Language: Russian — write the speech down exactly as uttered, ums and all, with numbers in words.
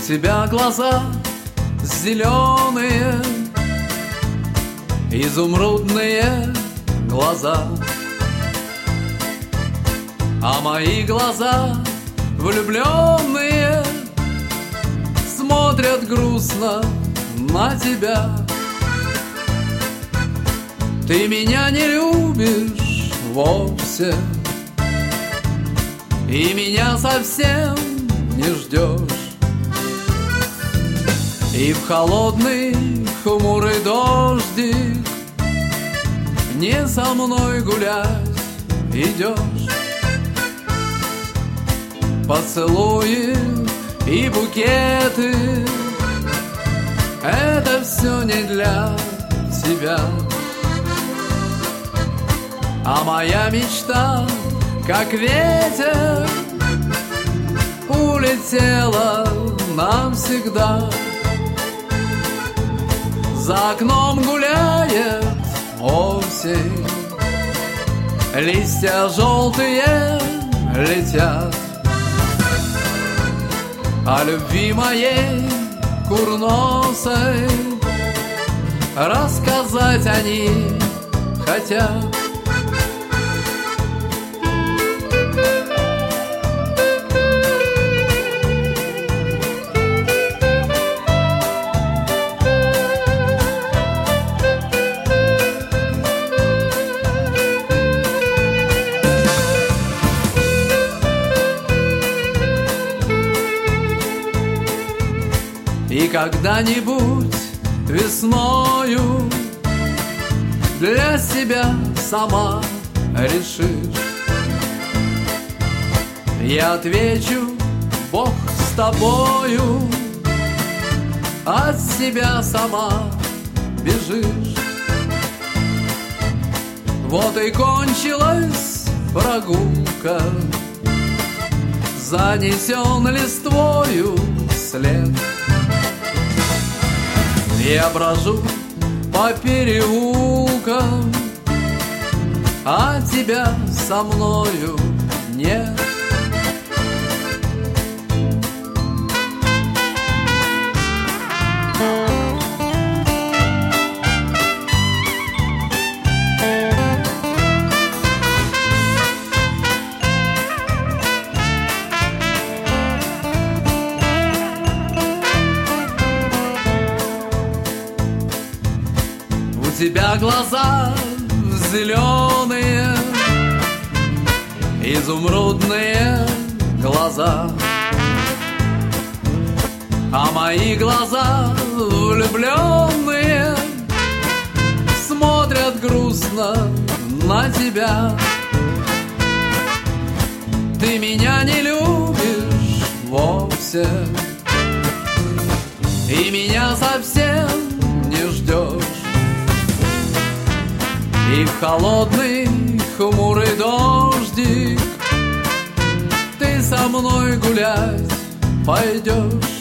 тебя глаза зеленые, изумрудные глаза, а мои глаза влюбленные смотрят грустно на тебя. Ты меня не любишь вовсе и меня совсем не ждешь, и в холодный хмурый дождик не со мной гулять идешь. Поцелуи и букеты — это все не для тебя. А моя мечта, как ветер, улетела навсегда. За окном гуляет осень, листья желтые летят. О любви моей курносой рассказать они хотят. И когда-нибудь весною для себя сама решишь, я отвечу: Бог с тобою, от себя сама бежишь. Вот и кончилась прогулка, занесен листвою след. Я брожу по переулкам, а тебя со мною нет. У тебя глаза зеленые, изумрудные глаза, а мои глаза влюбленные смотрят грустно на тебя. Ты меня не любишь вовсе и меня совсем не ждешь, и в холодный хмурый дождик ты со мной гулять пойдешь.